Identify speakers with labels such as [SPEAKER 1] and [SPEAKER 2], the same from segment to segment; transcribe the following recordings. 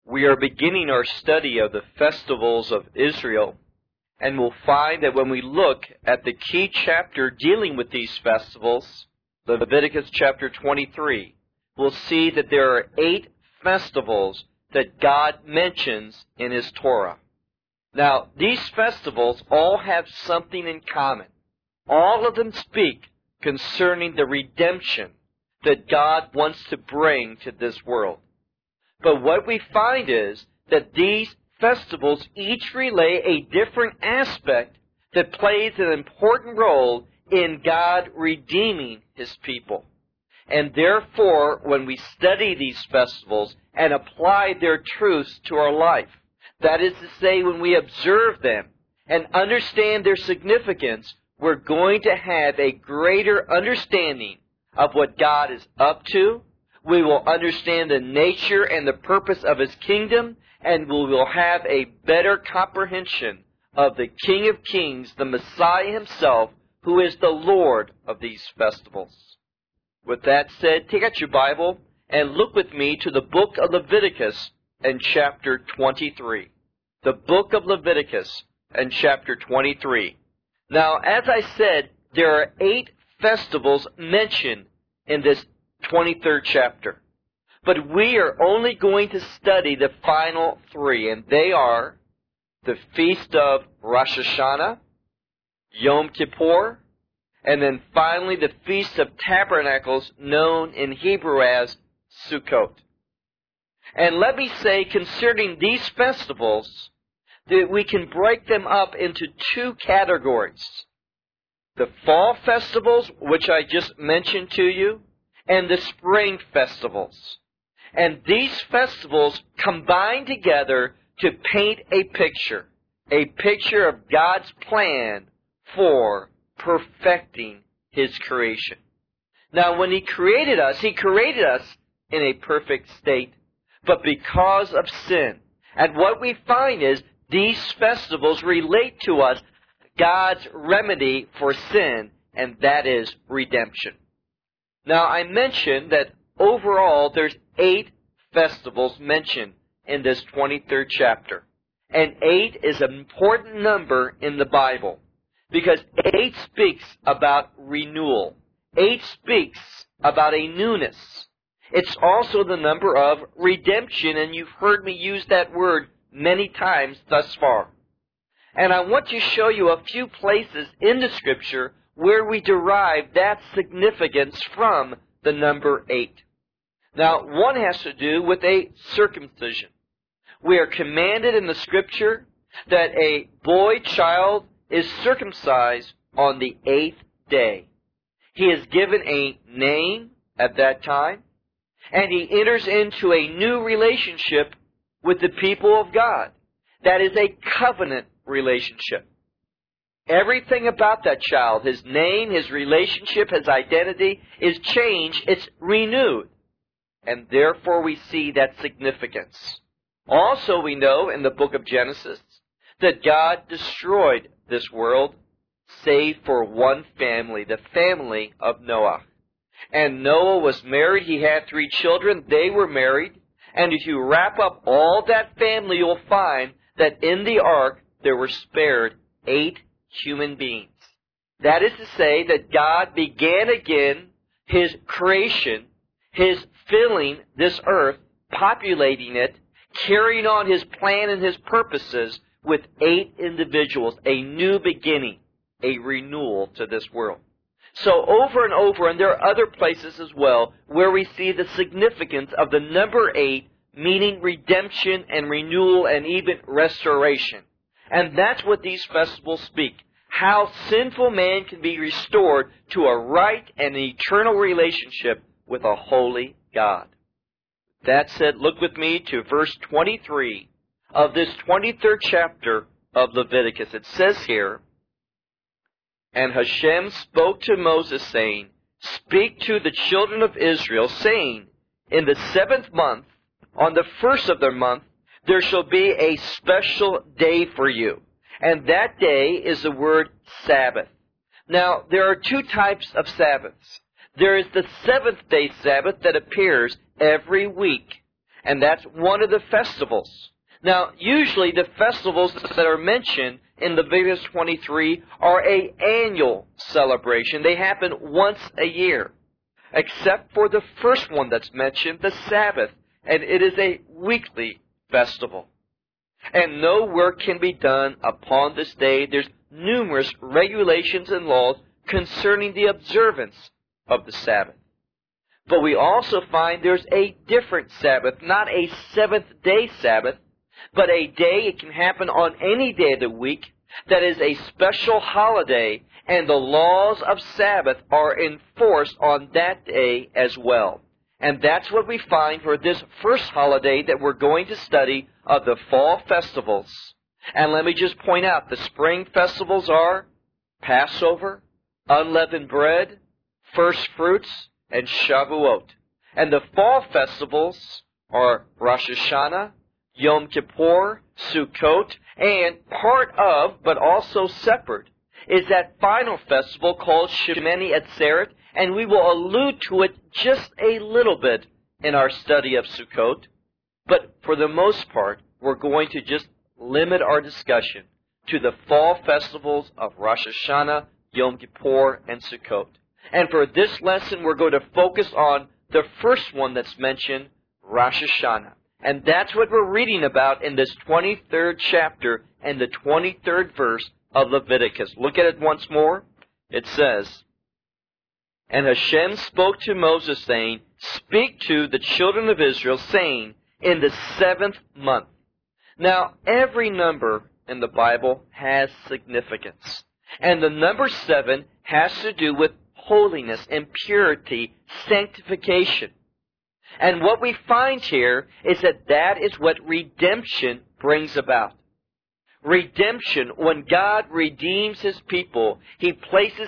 [SPEAKER 1] We are beginning our study of the festivals of Israel, and we'll find that when we look at the key chapter dealing with these festivals, Leviticus chapter 23, we'll see that there are 8 festivals that God mentions in His Torah. Now, these festivals all have something in common. All of them speak concerning the redemption that God wants to bring to this world. But what we find is that these festivals each relay a different aspect that plays an important role in God redeeming His people. And therefore, when we study these festivals and apply their truths to our life, that is to say, when we observe them and understand their significance, we're going to have a greater understanding of what God is up to. We will understand the nature and the purpose of His kingdom, and we will have a better comprehension of the King of Kings, the Messiah Himself, who is the Lord of these festivals. With that said, take out your Bible and look with me to the book of Leviticus and chapter 23. The book of Leviticus and chapter 23. Now, as I said, there are 8 festivals mentioned in this 23rd chapter. But we are only going to study the final 3, and they are the Feast of Rosh Hashanah, Yom Kippur, and then finally the Feast of Tabernacles, known in Hebrew as Sukkot. And let me say concerning these festivals that we can break them up into 2 categories. The fall festivals, which I just mentioned to you, and the spring festivals. And these festivals combine together to paint a picture of God's plan for perfecting His creation. Now, when He created us in a perfect state, but because of sin. And what we find is these festivals relate to us God's remedy for sin, and that is redemption. Now, I mentioned that overall there's 8 festivals mentioned in this 23rd chapter. And 8 is an important number in the Bible because 8 speaks about renewal. 8 speaks about a newness. It's also the number of redemption, and you've heard me use that word many times thus far. And I want to show you a few places in the Scripture where we derive that significance from the number 8. Now, one has to do with a circumcision. We are commanded in the Scripture that a boy child is circumcised on the 8th day. He is given a name at that time, and he enters into a new relationship with the people of God. That is a covenant relationship. Everything about that child, his name, his relationship, his identity, is changed. It's renewed. And therefore we see that significance. Also we know in the book of Genesis that God destroyed this world save for one family, the family of Noah. And Noah was married. He had 3 children. They were married. And if you wrap up all that family, you'll find that in the ark there were spared 8 human beings. That is to say that God began again His creation, His filling this earth, populating it, carrying on His plan and His purposes with 8 individuals, a new beginning, a renewal to this world. So over and over, and there are other places as well, where we see the significance of the number 8, meaning redemption and renewal and even restoration. And that's what these festivals speak. How sinful man can be restored to a right and eternal relationship with a holy God. That said, look with me to verse 23 of this 23rd chapter of Leviticus. It says here, "And Hashem spoke to Moses, saying, Speak to the children of Israel, saying, In the 7th month, on the 1st of their month, there shall be a special day for you. And that day is the word Sabbath." Now, there are 2 types of Sabbaths. There is the 7th day Sabbath that appears every week. And that's one of the festivals. Now, usually the festivals that are mentioned in Leviticus 23 are an annual celebration. They happen once a year, except for the first one that's mentioned, the Sabbath, and it is a weekly festival. And no work can be done upon this day. There's numerous regulations and laws concerning the observance of the Sabbath. But we also find there's a different Sabbath, not a seventh-day Sabbath, but a day, it can happen on any day of the week, that is a special holiday, and the laws of Sabbath are enforced on that day as well. And that's what we find for this first holiday that we're going to study of the fall festivals. And let me just point out, the spring festivals are Passover, unleavened bread, first fruits, and Shavuot. And the fall festivals are Rosh Hashanah, Yom Kippur, Sukkot, and part of, but also separate, is that final festival called Shemini Atzeret, and we will allude to it just a little bit in our study of Sukkot. But for the most part, we're going to just limit our discussion to the fall festivals of Rosh Hashanah, Yom Kippur, and Sukkot. And for this lesson, we're going to focus on the first one that's mentioned, Rosh Hashanah. And that's what we're reading about in this 23rd chapter and the 23rd verse of Leviticus. Look at it once more. It says, "And Hashem spoke to Moses, saying, Speak to the children of Israel, saying, In the 7th month." Now, every number in the Bible has significance. And the number 7 has to do with holiness and purity, sanctification. And what we find here is that that is what redemption brings about. Redemption, when God redeems His people, He places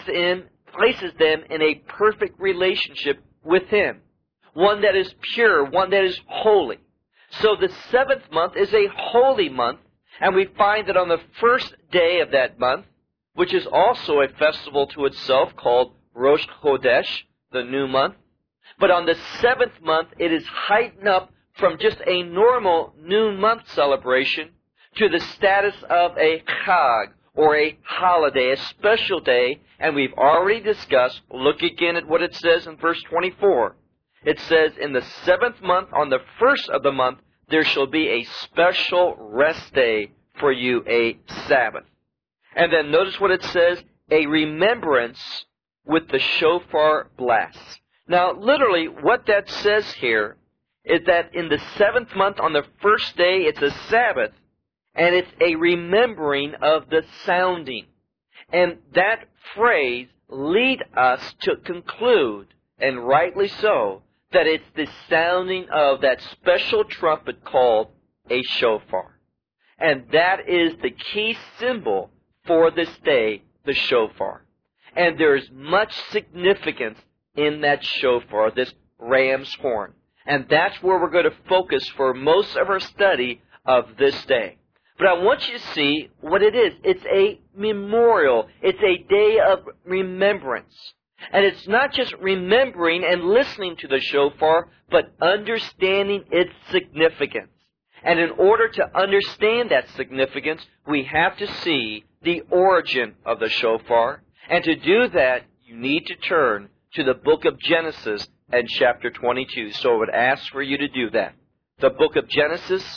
[SPEAKER 1] them in a perfect relationship with Him. One that is pure, one that is holy. So the 7th month is a holy month, and we find that on the first day of that month, which is also a festival to itself called Rosh Chodesh, the new month, but on the 7th month, it is heightened up from just a normal new month celebration to the status of a Chag, or a holiday, a special day. And we've already discussed, look again at what it says in verse 24. It says, "In the 7th month, on the first of the month, there shall be a special rest day for you, a Sabbath." And then notice what it says, "a remembrance with the shofar blast." Now, literally, what that says here is that in the 7th month, on the first day, it's a Sabbath, and it's a remembering of the sounding. And that phrase leads us to conclude, and rightly so, that it's the sounding of that special trumpet called a shofar. And that is the key symbol for this day, the shofar. And there is much significance in that shofar, this ram's horn. And that's where we're going to focus for most of our study of this day. But I want you to see what it is. It's a memorial. It's a day of remembrance. And it's not just remembering and listening to the shofar, but understanding its significance. And in order to understand that significance, we have to see the origin of the shofar. And to do that, you need to turn to the book of Genesis and chapter 22. So I would ask for you to do that. The book of Genesis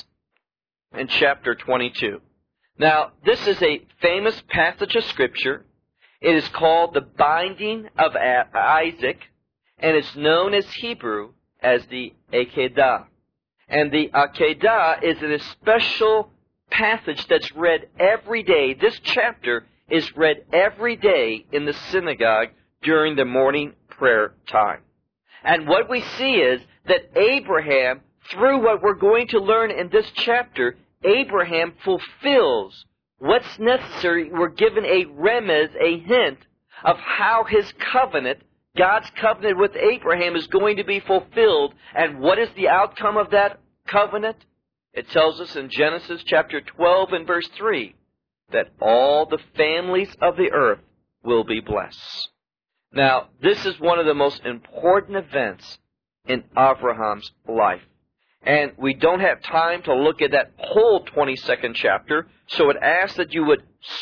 [SPEAKER 1] and chapter 22. Now, this is a famous passage of Scripture. It is called the binding of Isaac, and it's known as Hebrew as the Akedah. And the Akedah is a special passage that's read every day. This chapter is read every day in the synagogue during the morning prayer time. And what we see is that Abraham, through what we're going to learn in this chapter, Abraham fulfills what's necessary. We're given a remez, a hint, of how his covenant, God's covenant with Abraham, is going to be fulfilled. And what is the outcome of that covenant? It tells us in Genesis chapter 12 and verse 3 that all the families of the earth will be blessed. Now, this is one of the most important events in Abraham's life. And we don't have time to look at that whole 22nd chapter, so it asks that you would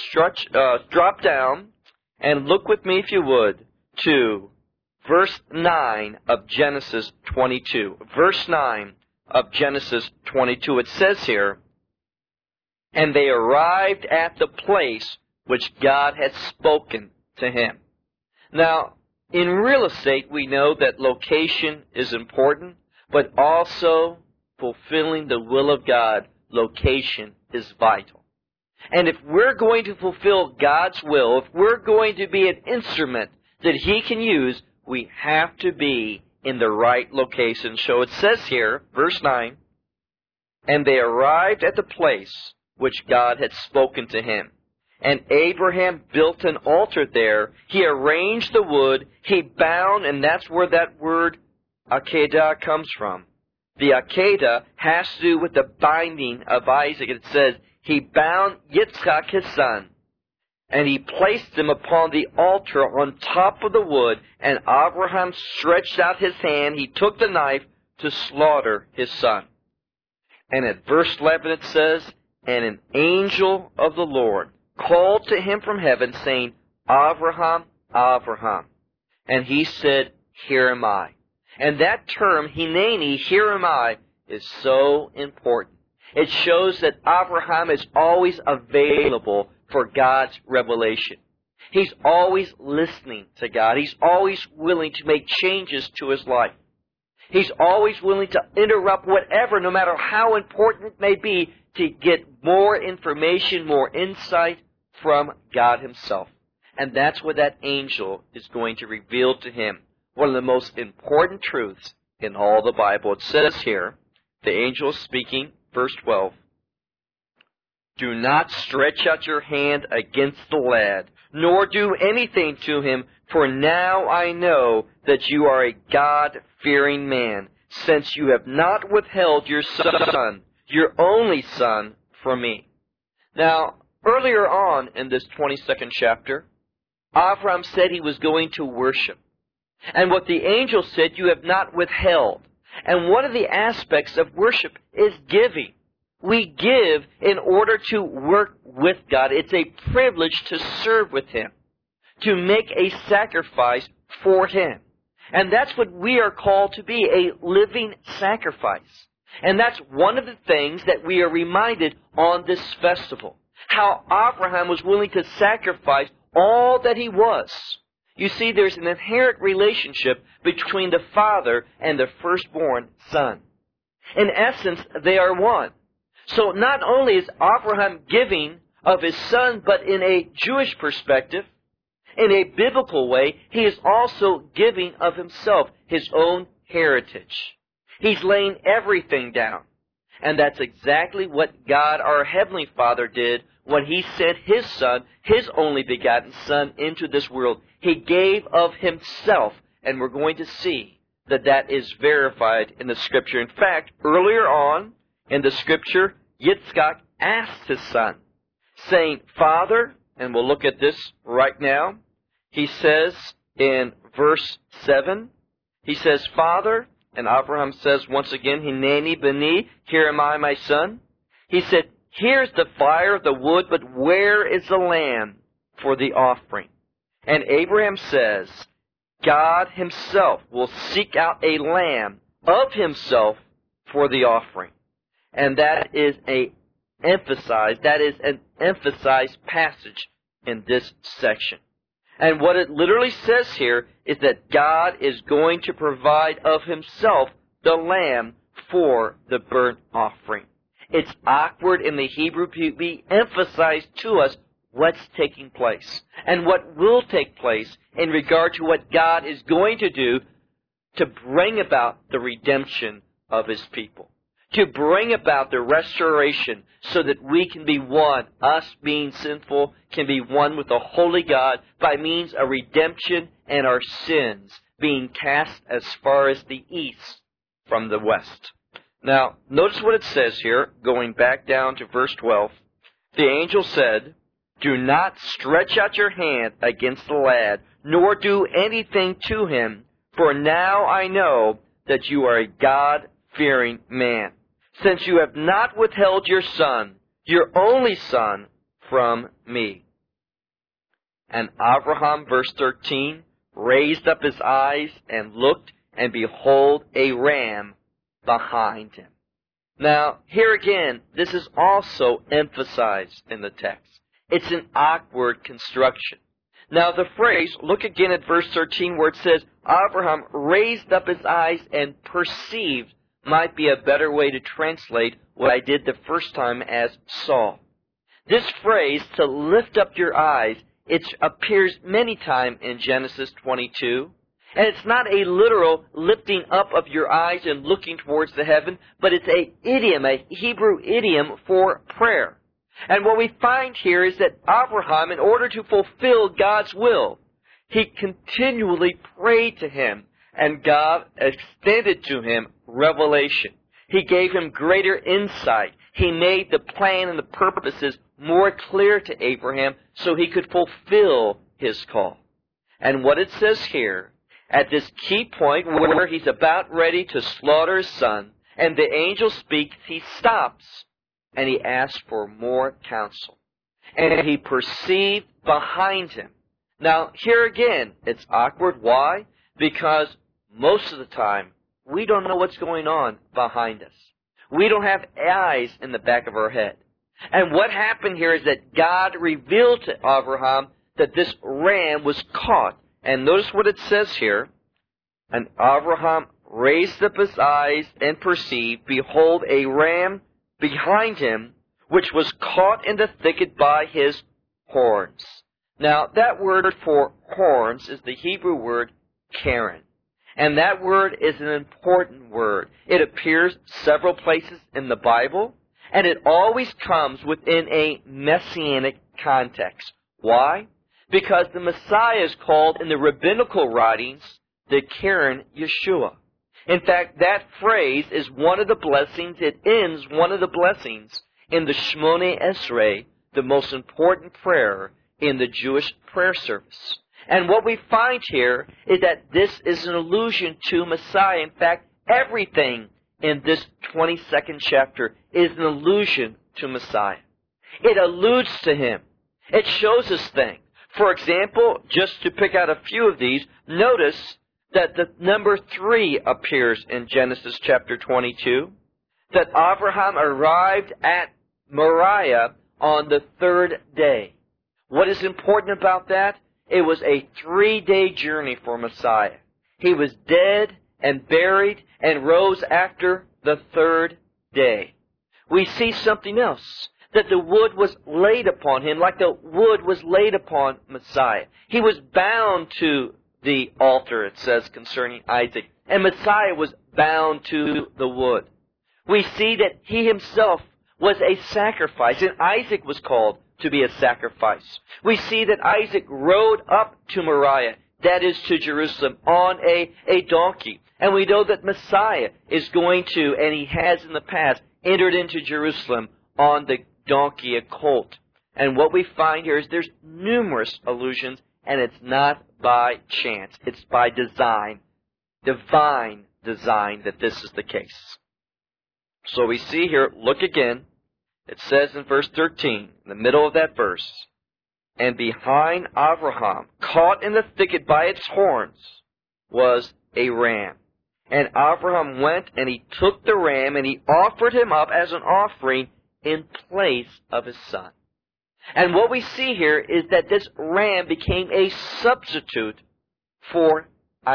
[SPEAKER 1] drop down and look with me, if you would, to verse 9 of Genesis 22. Verse 9 of Genesis 22. It says here, "And they arrived at the place which God had spoken to him." Now, in real estate, we know that location is important, but also fulfilling the will of God, location is vital. And if we're going to fulfill God's will, if we're going to be an instrument that He can use, we have to be in the right location. So it says here, verse 9, "And they arrived at the place which God had spoken to him. And Abraham built an altar there. He arranged the wood. He bound," and that's where that word Akedah comes from. The Akedah has to do with the binding of Isaac. It says, "He bound Yitzchak his son, and he placed him upon the altar on top of the wood. And Abraham stretched out his hand. He took the knife to slaughter his son." And at verse 11 it says, "And an angel of the Lord called to him from heaven, saying, Abraham, Abraham. And he said, Here am I." And that term, Hineni, here am I, is so important. It shows that Abraham is always available for God's revelation. He's always listening to God. He's always willing to make changes to his life. He's always willing to interrupt whatever, no matter how important it may be, to get more information, more insight from God Himself. And that's what that angel is going to reveal to him. One of the most important truths in all the Bible. It says here, the angel is speaking, verse 12, "Do not stretch out your hand against the lad, nor do anything to him, for now I know that you are a God-fearing man, since you have not withheld your son, your only son, from me." Now, earlier on in this 22nd chapter, Abraham said he was going to worship. And what the angel said, "You have not withheld." And one of the aspects of worship is giving. We give in order to work with God. It's a privilege to serve with Him, to make a sacrifice for Him. And that's what we are called to be, a living sacrifice. And that's one of the things that we are reminded on this festival. How Abraham was willing to sacrifice all that he was. You see, there's an inherent relationship between the father and the firstborn son. In essence, they are one. So not only is Abraham giving of his son, but in a Jewish perspective, in a biblical way, he is also giving of himself, his own heritage. He's laying everything down. And that's exactly what God, our Heavenly Father, did when He sent His Son, His only begotten Son, into this world. He gave of Himself, and we're going to see that that is verified in the Scripture. In fact, earlier on in the Scripture, Yitzchak asked his son, saying, "Father," and we'll look at this right now, he says in verse 7, he says, "Father," and Abraham says once again, "Hineni beni, here am I, my son." He said, "Here's the fire, the wood, but where is the lamb for the offering?" And Abraham says, God Himself will seek out a lamb of Himself for the offering. And that is an emphasized passage in this section. And what it literally says here is that God is going to provide of Himself the lamb for the burnt offering. It's awkward in the Hebrew to be emphasized to us what's taking place and what will take place in regard to what God is going to do to bring about the redemption of His people, to bring about the restoration so that we can be one, us being sinful, can be one with the holy God by means of redemption and our sins being cast as far as the east from the west. Now, notice what it says here, going back down to verse 12. The angel said, "Do not stretch out your hand against the lad, nor do anything to him, for now I know that you are a God God-fearing man, since you have not withheld your son, your only son, from me. And Abraham, verse 13, raised up his eyes and looked, and behold, a ram behind him. Now, here again, this is also emphasized in the text. It's an awkward construction. Now, the phrase, look again at verse 13 where it says, Abraham raised up his eyes and perceived, might be a better way to translate what I did the first time as saw. This phrase, to lift up your eyes, it appears many times in Genesis 22. And it's not a literal lifting up of your eyes and looking towards the heaven, but it's a idiom, a Hebrew idiom for prayer. And what we find here is that Abraham, in order to fulfill God's will, he continually prayed to him, and God extended to him revelation. He gave him greater insight. He made the plan and the purposes more clear to Abraham so he could fulfill his call. And what it says here, at this key point where he's about ready to slaughter his son, and the angel speaks, he stops and he asks for more counsel. And he perceived behind him. Now, here again, it's awkward. Why? Because most of the time, we don't know what's going on behind us. We don't have eyes in the back of our head. And what happened here is that God revealed to Abraham that this ram was caught. And notice what it says here. And Abraham raised up his eyes and perceived, behold, a ram behind him, which was caught in the thicket by his horns. Now, that word for horns is the Hebrew word karen. And that word is an important word. It appears several places in the Bible, and it always comes within a messianic context. Why? Because the Messiah is called in the rabbinical writings the Karen Yeshua. In fact, that phrase is one of the blessings, it ends one of the blessings in the Shmoneh Esrei, the most important prayer in the Jewish prayer service. And what we find here is that this is an allusion to Messiah. In fact, everything in this 22nd chapter is an allusion to Messiah. It alludes to Him. It shows us things. For example, just to pick out a few of these, notice that the number 3 appears in Genesis chapter 22, that Abraham arrived at Moriah on the 3rd day. What is important about that? It was a 3-day journey for Messiah. He was dead and buried and rose after the 3rd day. We see something else, that the wood was laid upon him like the wood was laid upon Messiah. He was bound to the altar, it says concerning Isaac, and Messiah was bound to the wood. We see that he himself was a sacrifice, and Isaac was called to be a sacrifice. We see that Isaac rode up to Moriah, that is to Jerusalem, on a donkey. And we know that Messiah is going to, and he has in the past, entered into Jerusalem on the donkey, a colt. And what we find here is there's numerous allusions, and it's not by chance. It's by design, divine design, that this is the case. So we see here, look again, it says in verse 13, in the middle of that verse, and behind Abraham, caught in the thicket by its horns, was a ram. And Abraham went and he took the ram and he offered him up as an offering in place of his son. And what we see here is that this ram became a substitute for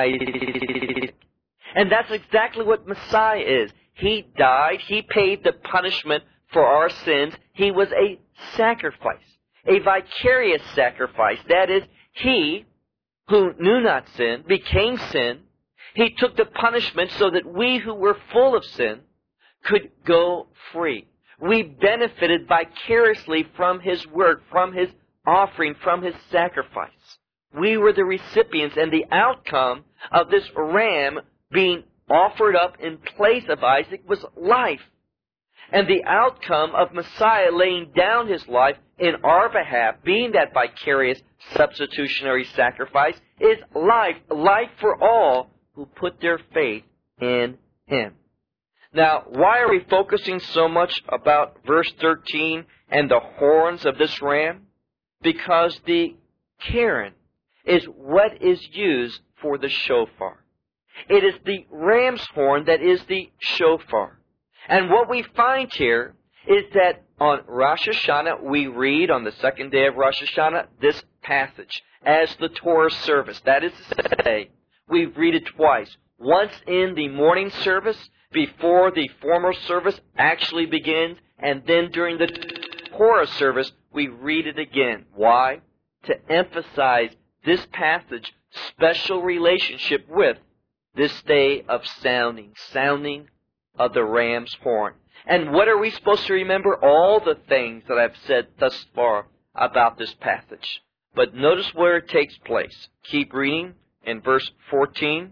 [SPEAKER 1] Isaac. And that's exactly what Messiah is. He died, he paid the punishment for our sins. He was a sacrifice, a vicarious sacrifice. That is, he who knew not sin became sin. He took the punishment so that we who were full of sin could go free. We benefited vicariously from His work, from His offering, from His sacrifice. We were the recipients, and the outcome of this ram being offered up in place of Isaac was life. And the outcome of Messiah laying down His life in our behalf, being that vicarious substitutionary sacrifice, is life. Life for all who put their faith in Him. Now, why are we focusing so much about verse 13 and the horns of this ram? Because the Karen is what is used for the shofar. It is the ram's horn that is the shofar. And what we find here is that on Rosh Hashanah, we read on the second day of Rosh Hashanah this passage as the Torah service. That is to say, we read it twice. Once in the morning service, before the formal service actually begins, and then during the Torah service, we read it again. Why? To emphasize this passage special relationship with this day of sounding of the ram's horn. And what are we supposed to remember? All the things that I've said thus far about this passage. But notice where it takes place. Keep reading in verse 14.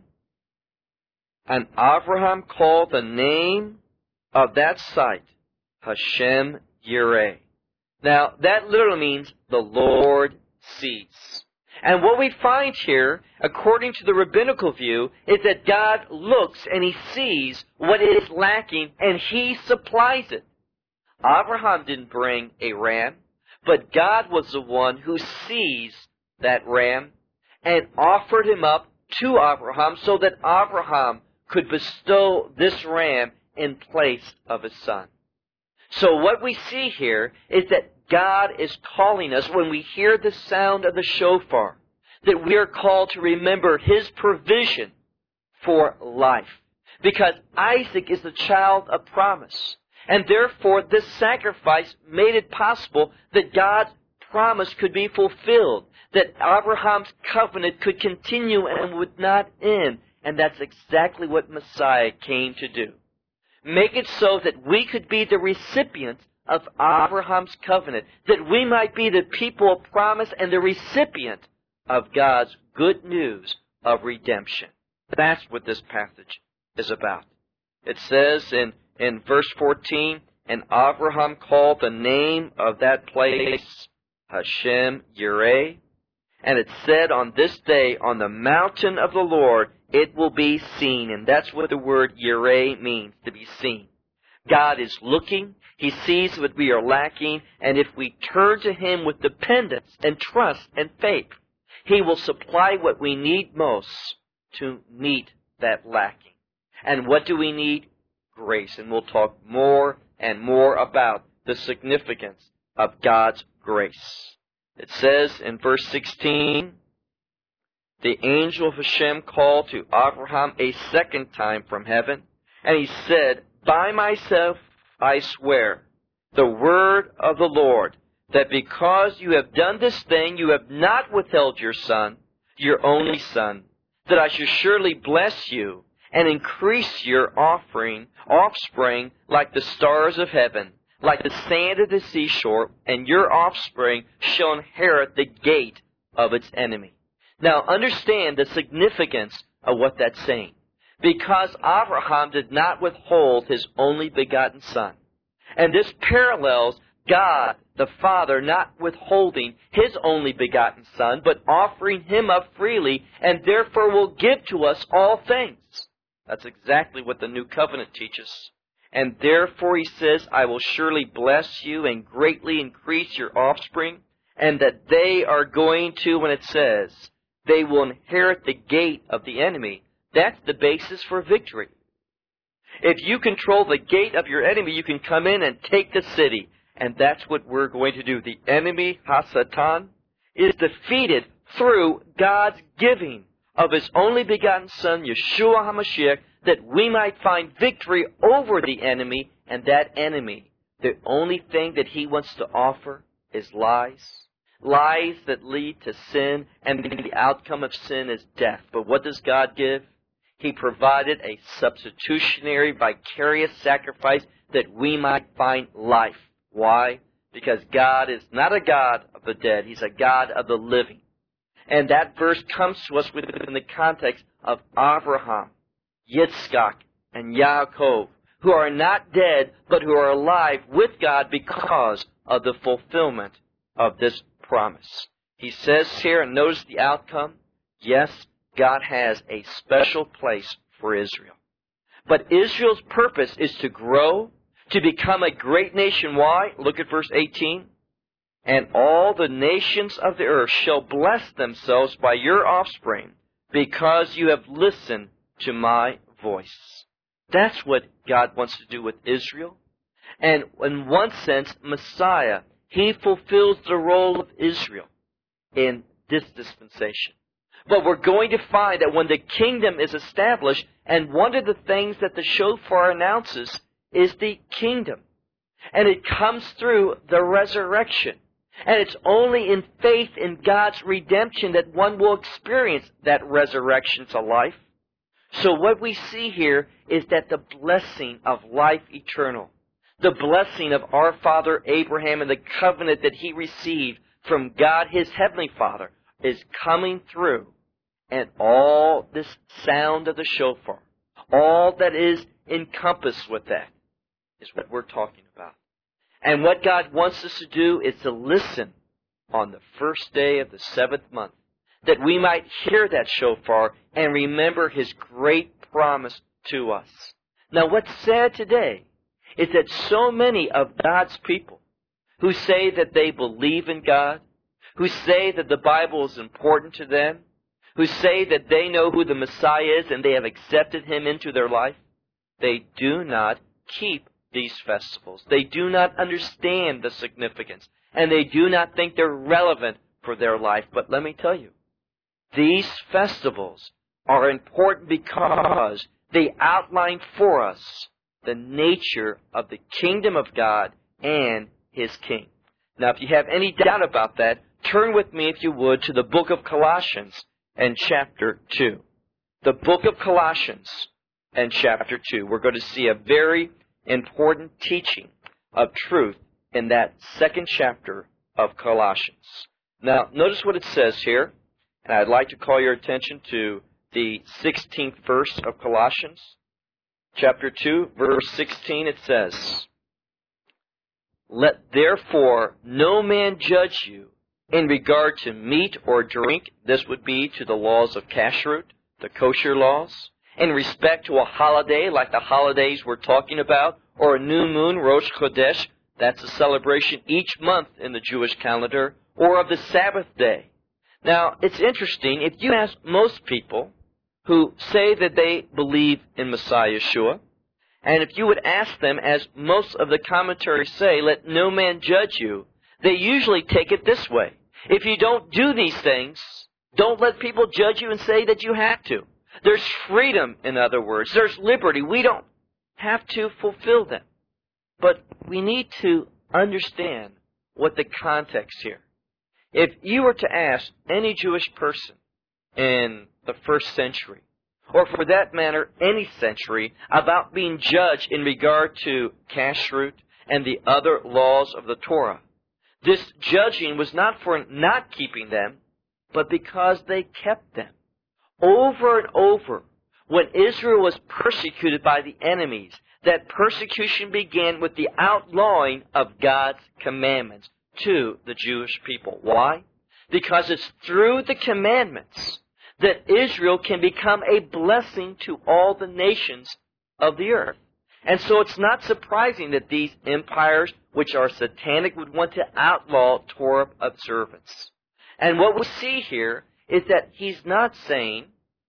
[SPEAKER 1] And Abraham called the name of that site Hashem Yireh. Now, that literally means the Lord sees. And what we find here, according to the rabbinical view, is that God looks and He sees what is lacking and He supplies it. Abraham didn't bring a ram, but God was the one who sees that ram and offered him up to Abraham so that Abraham could bestow this ram in place of his son. So what we see here is that God is calling us when we hear the sound of the shofar, that we are called to remember His provision for life. Because Isaac is the child of promise. And therefore, this sacrifice made it possible that God's promise could be fulfilled, that Abraham's covenant could continue and would not end. And that's exactly what Messiah came to do. Make it so that we could be the recipients of Abraham's covenant, that we might be the people of promise and the recipient of God's good news of redemption. That's what this passage is about. It says in verse 14, and Abraham called the name of that place Hashem Yireh, and it said on this day, on the mountain of the Lord, it will be seen. And that's what the word Yireh means, to be seen. God is looking. He sees what we are lacking. And if we turn to Him with dependence and trust and faith, He will supply what we need most to meet that lacking. And what do we need? Grace. And we'll talk more and more about the significance of God's grace. It says in verse 16, the angel of Hashem called to Abraham a second time from heaven, and he said, by myself I swear, the word of the Lord, that because you have done this thing, you have not withheld your son, your only son, that I shall surely bless you and increase your offspring like the stars of heaven, like the sand of the seashore, and your offspring shall inherit the gate of its enemy. Now understand the significance of what that's saying. Because Abraham did not withhold his only begotten son. And this parallels God, the Father, not withholding His only begotten Son, but offering Him up freely, and therefore will give to us all things. That's exactly what the New Covenant teaches. And therefore He says, I will surely bless you and greatly increase your offspring, and that they are going to, when it says, they will inherit the gate of the enemy. That's the basis for victory. If you control the gate of your enemy, you can come in and take the city. And that's what we're going to do. The enemy, Hasatan, is defeated through God's giving of His only begotten Son, Yeshua HaMashiach, that we might find victory over the enemy. And that enemy, the only thing that he wants to offer is lies. Lies that lead to sin, and the outcome of sin is death. But what does God give? He provided a substitutionary, vicarious sacrifice that we might find life. Why? Because God is not a God of the dead. He's a God of the living. And that verse comes to us within the context of Abraham, Yitzchak, and Yaakov, who are not dead, but who are alive with God because of the fulfillment of this promise. He says here, and notice the outcome, yes, God has a special place for Israel. But Israel's purpose is to grow, to become a great nation. Why? Look at verse 18. And all the nations of the earth shall bless themselves by your offspring, because you have listened to my voice. That's what God wants to do with Israel. And in one sense, Messiah, He fulfills the role of Israel in this dispensation. But we're going to find that when the kingdom is established, and one of the things that the shofar announces is the kingdom. And it comes through the resurrection. And it's only in faith in God's redemption that one will experience that resurrection to life. So what we see here is that the blessing of life eternal, the blessing of our father Abraham and the covenant that he received from God, his heavenly Father, is coming through. And all this sound of the shofar, all that is encompassed with that, is what we're talking about. And what God wants us to do is to listen on the first day of the seventh month, that we might hear that shofar and remember His great promise to us. Now, what's sad today is that so many of God's people who say that they believe in God, who say that the Bible is important to them, who say that they know who the Messiah is and they have accepted Him into their life, they do not keep these festivals. They do not understand the significance, and they do not think they're relevant for their life. But let me tell you, these festivals are important because they outline for us the nature of the kingdom of God and His King. Now, if you have any doubt about that, turn with me, if you would, to the book of Colossians and chapter 2. The book of Colossians and chapter 2. We're going to see a very important teaching of truth in that second chapter of Colossians. Now, notice what it says here, and I'd like to call your attention to the 16th verse of Colossians. Chapter 2, verse 16, it says, "Let therefore no man judge you in regard to meat or drink," this would be to the laws of kashrut, the kosher laws, in respect to a holiday like the holidays we're talking about, or a new moon, Rosh Chodesh, that's a celebration each month in the Jewish calendar, or of the Sabbath day. Now, it's interesting, if you ask most people who say that they believe in Messiah Yeshua, and if you would ask them, as most of the commentaries say, let no man judge you, they usually take it this way. If you don't do these things, don't let people judge you and say that you have to. There's freedom, in other words. There's liberty. We don't have to fulfill them. But we need to understand what the context here. If you were to ask any Jewish person in the first century, or for that matter, any century, about being judged in regard to kashrut and the other laws of the Torah, this judging was not for not keeping them, but because they kept them. Over and over, when Israel was persecuted by the enemies, that persecution began with the outlawing of God's commandments to the Jewish people. Why? Because it's through the commandments that Israel can become a blessing to all the nations of the earth. And so it's not surprising that these empires, which are satanic, would want to outlaw Torah observance. And what we see here is that he's not saying,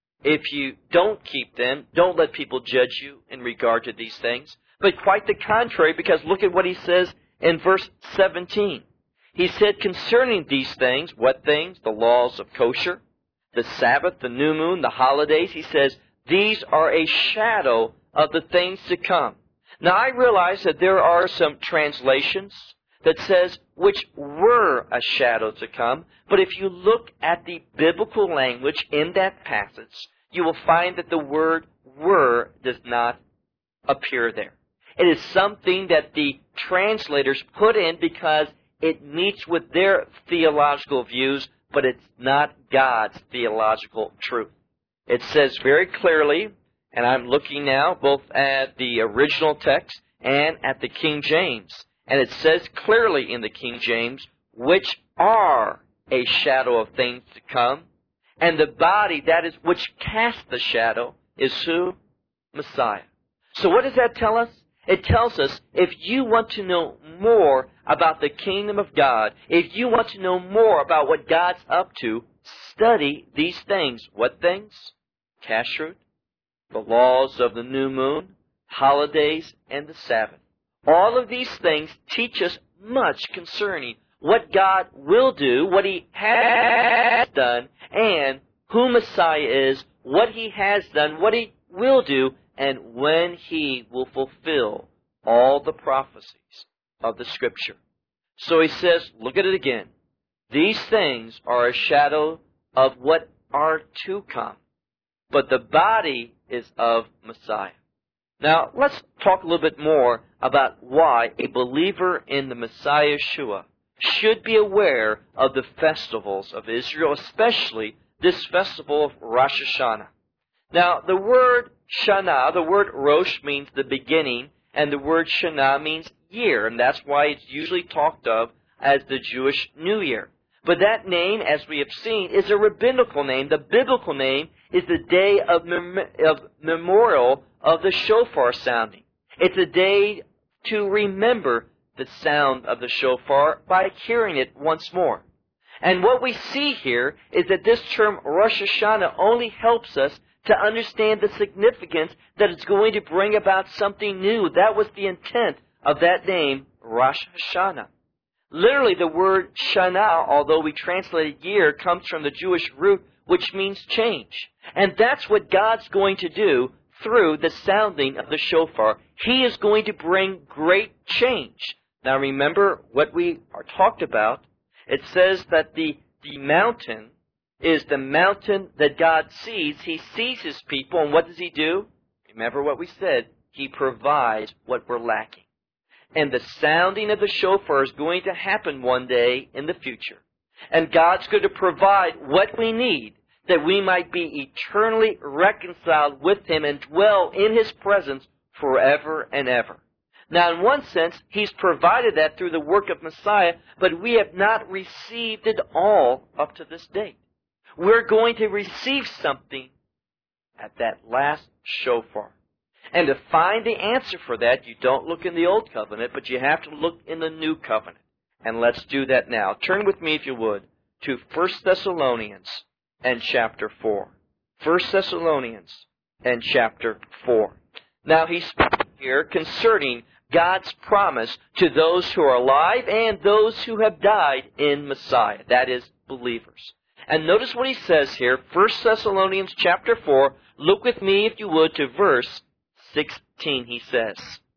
[SPEAKER 1] if you don't keep them, don't let people judge you in regard to these things. But quite the contrary, because look at what he says in verse 17. He said concerning these things, what things? The laws of kosher, the Sabbath, the new moon, the holidays. He says, these are a shadow of the things to come. Now I realize that there are some translations that says which were a shadow to come. But if you look at the biblical language in that passage, you will find that the word were does not appear there. It is something that the translators put in because it meets with their theological views, but it's not God's theological truth. It says very clearly, and I'm looking now both at the original text and at the King James, and it says clearly in the King James, which are a shadow of things to come, and the body that is which casts the shadow is who? Messiah. So what does that tell us? It tells us if you want to know more about the kingdom of God, if you want to know more about what God's up to, study these things. What things? Kashrut, the laws of the new moon, holidays, and the Sabbath. All of these things teach us much concerning what God will do, what He has done, and who Messiah is, what He has done, what He will do, and when He will fulfill all the prophecies of the Scripture. So He says, look at it again. These things are a shadow of what are to come, but the body is of Messiah. Now, let's talk a little bit more about why a believer in the Messiah Yeshua should be aware of the festivals of Israel, especially this festival of Rosh Hashanah. Now, the word Shana, the word Rosh means the beginning, and the word Shana means year, and that's why it's usually talked of as the Jewish New Year. But that name, as we have seen, is a rabbinical name. The biblical name is the day of memorial of the shofar sounding. It's a day to remember the sound of the shofar by hearing it once more. And what we see here is that this term Rosh Hashanah only helps us to understand the significance that it's going to bring about something new. That was the intent of that name, Rosh Hashanah. Literally, the word Shana, although we translate it year, comes from the Jewish root, which means change. And that's what God's going to do through the sounding of the shofar. He is going to bring great change. Now remember what we are talked about. It says that the mountain is the mountain that God sees. He sees His people, and what does He do? Remember what we said. He provides what we're lacking. And the sounding of the shofar is going to happen one day in the future. And God's going to provide what we need that we might be eternally reconciled with Him and dwell in His presence forever and ever. Now, in one sense, He's provided that through the work of Messiah, but we have not received it all up to this date. We're going to receive something at that last shofar. And to find the answer for that, you don't look in the Old Covenant, but you have to look in the New Covenant. And let's do that now. Turn with me, if you would, to 1 Thessalonians and chapter 4. 1 Thessalonians and chapter 4. Now, he's speaking here concerning God's promise to those who are alive and those who have died in Messiah, that is, believers. And notice what he says here, 1 Thessalonians chapter 4. Look with me, if you would, to verse 16, he says,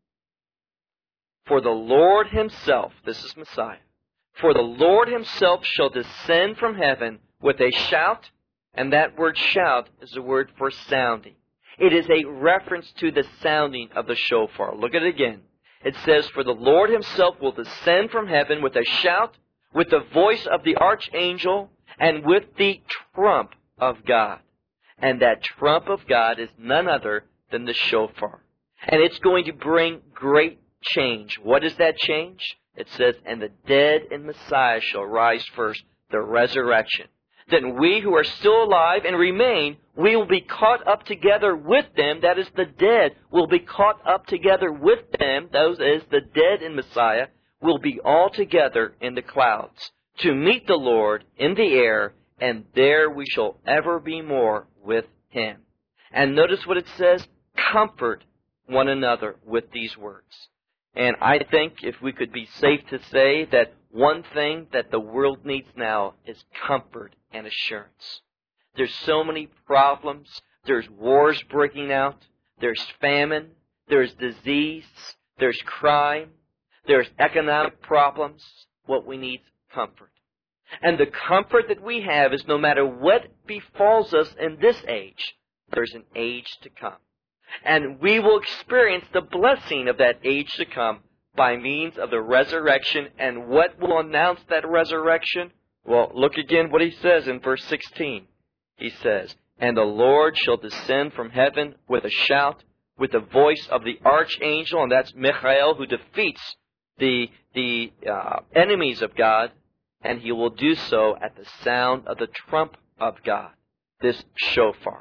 [SPEAKER 1] For the Lord Himself, this is Messiah, for the Lord Himself shall descend from heaven with a shout, and that word shout is a word for sounding. It is a reference to the sounding of the shofar. Look at it again. It says, For the Lord Himself will descend from heaven with a shout, with the voice of the archangel, and with the trump of God. And that trump of God is none other than the shofar. And it's going to bring great change. What is that change? It says, And the dead in Messiah shall rise first, the resurrection. Then we who are still alive and remain, we will be caught up together with them. That is, the dead will be caught up together with them. Those is, the dead in Messiah will be all together in the clouds to meet the Lord in the air, and there we shall ever be more with Him. And notice what it says, comfort one another with these words. And I think if we could be safe to say that one thing that the world needs now is comfort and assurance. There's so many problems. There's wars breaking out. There's famine. There's disease. There's crime. There's economic problems. What we need is comfort. And the comfort that we have is no matter what befalls us in this age, there's an age to come. And we will experience the blessing of that age to come by means of the resurrection. And what will announce that resurrection? Well, look again what he says in verse 16. He says, And the Lord shall descend from heaven with a shout, with the voice of the archangel, and that's Michael, who defeats the enemies of God, and He will do so at the sound of the trump of God, this shofar.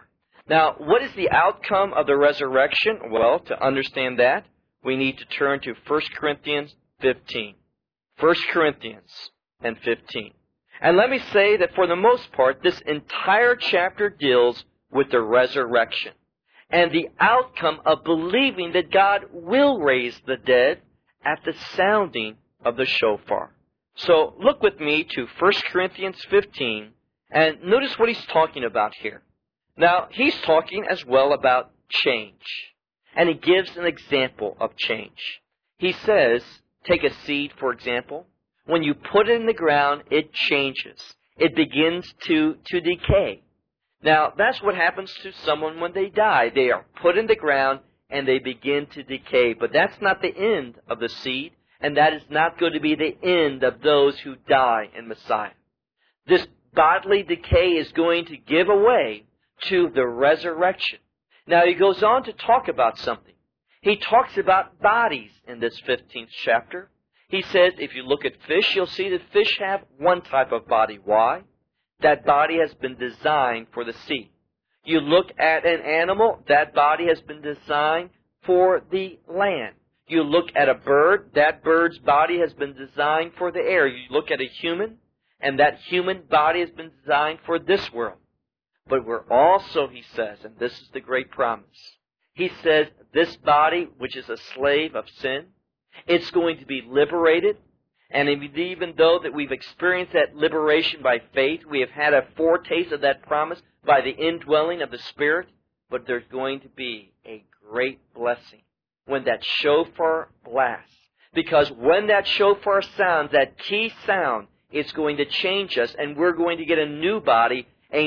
[SPEAKER 1] Now, what is the outcome of the resurrection? Well, to understand that, we need to turn to 1 Corinthians 15. 1 Corinthians and 15. And let me say that for the most part, this entire chapter deals with the resurrection and the outcome of believing that God will raise the dead at the sounding of the shofar. So look with me to 1 Corinthians 15 and notice what he's talking about here. Now, he's talking as well about change. And he gives an example of change. He says, take a seed, for example. When you put it in the ground, it changes. It begins to decay. Now, that's what happens to someone when they die. They are put in the ground and they begin to decay. But that's not the end of the seed, and that is not going to be the end of those who die in Messiah. This bodily decay is going to give way to the resurrection. Now, he goes on to talk about something. He talks about bodies in this 15th chapter. He says, if you look at fish, you'll see that fish have one type of body. Why? That body has been designed for the sea. You look at an animal, that body has been designed for the land. You look at a bird, that bird's body has been designed for the air. You look at a human, and that human body has been designed for this world. But we're also, he says, and this is the great promise, he says this body, which is a slave of sin, it's going to be liberated. And even though that we've experienced that liberation by faith, we have had a foretaste of that promise by the indwelling of the Spirit, but there's going to be a great blessing when that shofar blasts. Because when that shofar sounds, that key sound, it's going to change us, and we're going to get a new body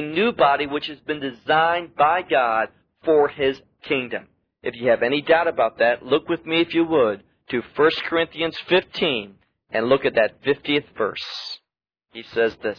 [SPEAKER 1] which has been designed by God for His kingdom. If you have any doubt about that, look with me, if you would, to 1 Corinthians 15 and look at that 50th verse. He says this,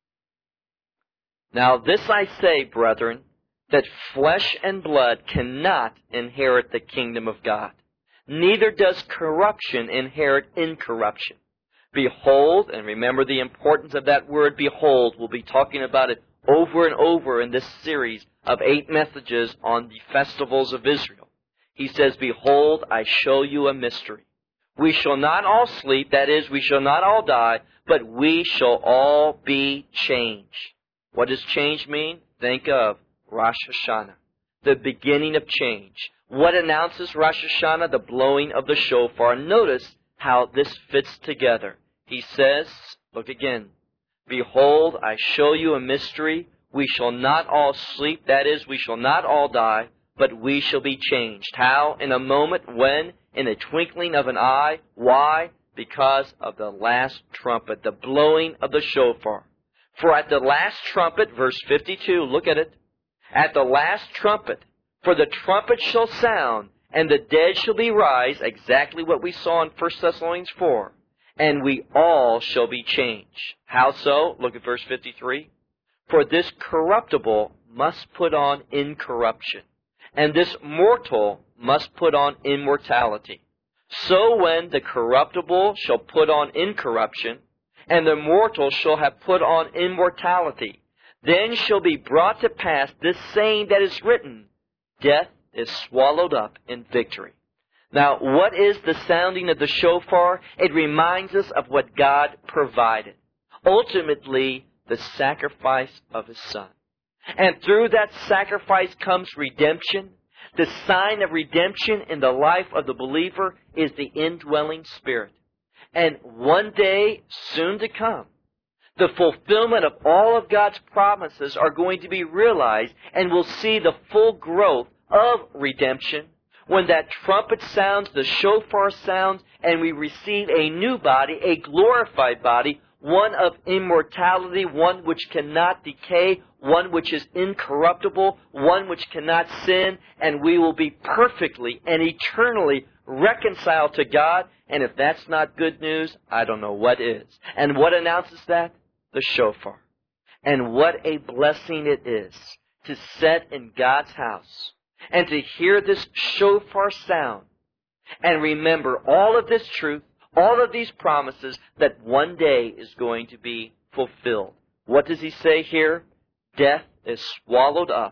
[SPEAKER 1] "Now this I say, brethren, that flesh and blood cannot inherit the kingdom of God, neither does corruption inherit incorruption. Behold," and remember the importance of that word behold, we'll be talking about it over and over in this series of 8 messages on the festivals of Israel. He says, "Behold, I show you a mystery. We shall not all sleep," that is, we shall not all die, "but we shall all be changed." What does change mean? Think of Rosh Hashanah, the beginning of change. What announces Rosh Hashanah? The blowing of the shofar. Notice how this fits together. He says, look again, "Behold, I show you a mystery. We shall not all sleep," that is, we shall not all die, "but we shall be changed." How? In a moment. When? In a twinkling of an eye. Why? Because of the last trumpet, the blowing of the shofar. "For at the last trumpet," verse 52, look at it, "at the last trumpet, for the trumpet shall sound, and the dead shall be raised," exactly what we saw in 1 Thessalonians 4, "and we all shall be changed." How so? Look at verse 53. "For this corruptible must put on incorruption, and this mortal must put on immortality. So when the corruptible shall put on incorruption, and the mortal shall have put on immortality, then shall be brought to pass this saying that is written, Death is swallowed up in victory." Now, what is the sounding of the shofar? It reminds us of what God provided. Ultimately, the sacrifice of His Son. And through that sacrifice comes redemption. The sign of redemption in the life of the believer is the indwelling Spirit. And one day, soon to come, the fulfillment of all of God's promises are going to be realized, and we'll see the full growth of redemption when that trumpet sounds, the shofar sounds, and we receive a new body, a glorified body, one of immortality, one which cannot decay, one which is incorruptible, one which cannot sin, and we will be perfectly and eternally reconciled to God. And if that's not good news, I don't know what is. And what announces that? The shofar. And what a blessing it is to sit in God's house and to hear this shofar sound and remember all of this truth, all of these promises that one day is going to be fulfilled. What does he say here? Death is swallowed up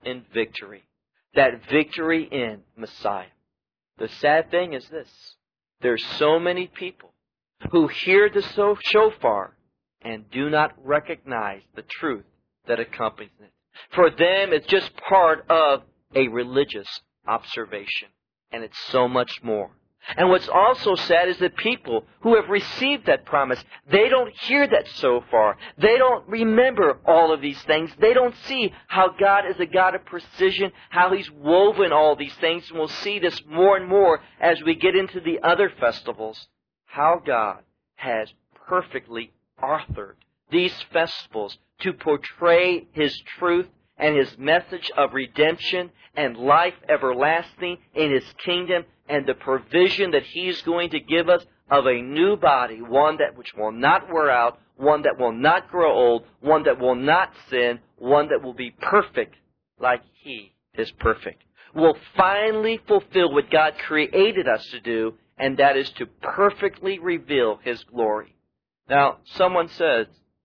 [SPEAKER 1] in victory. That victory in Messiah. The sad thing is this. There's so many people who hear the shofar and do not recognize the truth that accompanies it. For them, it's just part of a religious observation. And it's so much more. And what's also sad is that people who have received that promise, they don't hear that so far. They don't remember all of these things. They don't see how God is a God of precision, how He's woven all these things. And we'll see this more and more as we get into the other festivals, how God has perfectly authored these festivals to portray His truth and His message of redemption and life everlasting in His kingdom, and the provision that He's going to give us of a new body, one that which will not wear out, one that will not grow old, one that will not sin, one that will be perfect like He is perfect. Will finally fulfill what God created us to do, and that is to perfectly reveal His glory. Now, someone says,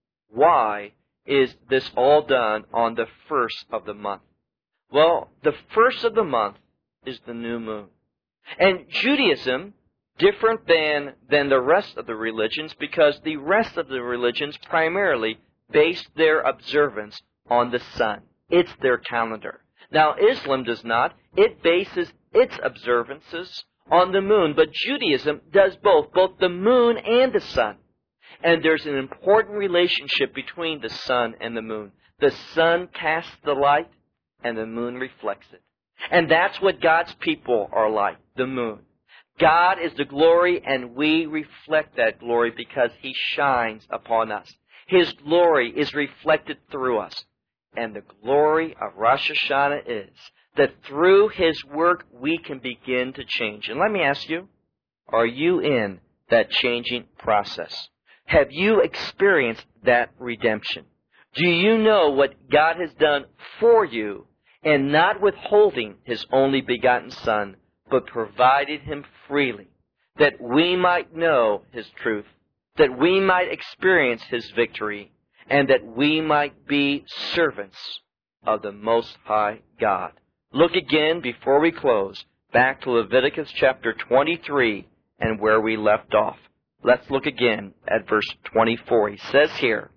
[SPEAKER 1] why is this all done on the first of the month? Well, the first of the month is the new moon. And Judaism, different than the rest of the religions, because the rest of the religions primarily base their observance on the sun. It's their calendar. Now, Islam does not. It bases its observances on the moon. But Judaism does both the moon and the sun. And there's an important relationship between the sun and the moon. The sun casts the light, and the moon reflects it. And that's what God's people are like, the moon. God is the glory, and we reflect that glory because He shines upon us. His glory is reflected through us. And the glory of Rosh Hashanah is that through His work we can begin to change. And let me ask you, are you in that changing process? Have you experienced that redemption? Do you know what God has done for you, and not withholding His only begotten Son, but provided Him freely, that we might know His truth, that we might experience His victory, and that we might be servants of the Most High God? Look again, before we close, back to Leviticus chapter 23 and where we left off. Let's look again at verse 24. He says here,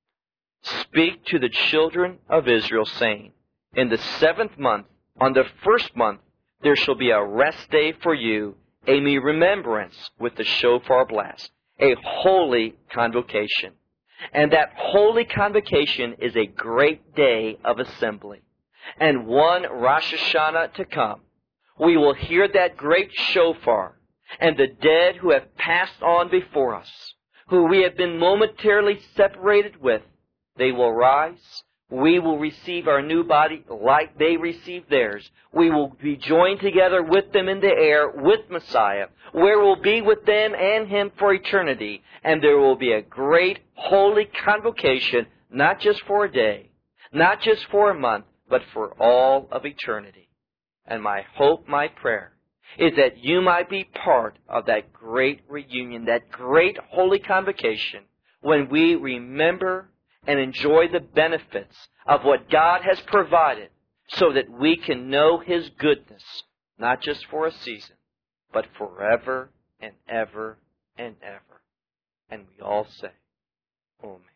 [SPEAKER 1] "Speak to the children of Israel, saying, in the 7th month, on the 1st month, there shall be a rest day for you, a remembrance with the shofar blast, a holy convocation." And that holy convocation is a great day of assembly. And one Rosh Hashanah to come, we will hear that great shofar, and the dead who have passed on before us, who we have been momentarily separated with, they will rise. We will receive our new body like they received theirs. We will be joined together with them in the air with Messiah, where we'll be with them and Him for eternity. And there will be a great holy convocation, not just for a day, not just for a month, but for all of eternity. And my hope, my prayer, is that you might be part of that great reunion, that great holy convocation, when we remember and enjoy the benefits of what God has provided, so that we can know His goodness, not just for a season, but forever and ever and ever. And we all say, Amen.